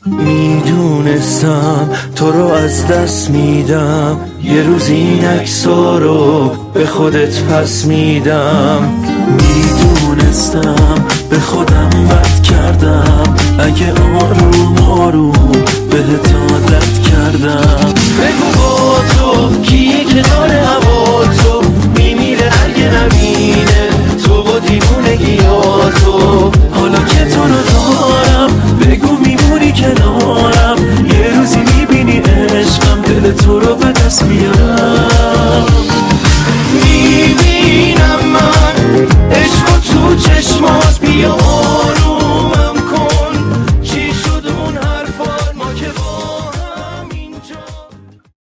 میدونستم تو رو از دست میدم، یه روز این عکس‌ها رو به خودت پس میدم. میدونستم به خودم بد کردم، اگه آروم آروم بهت عادت کردم. بگو با تو کیه کنار هوا تو،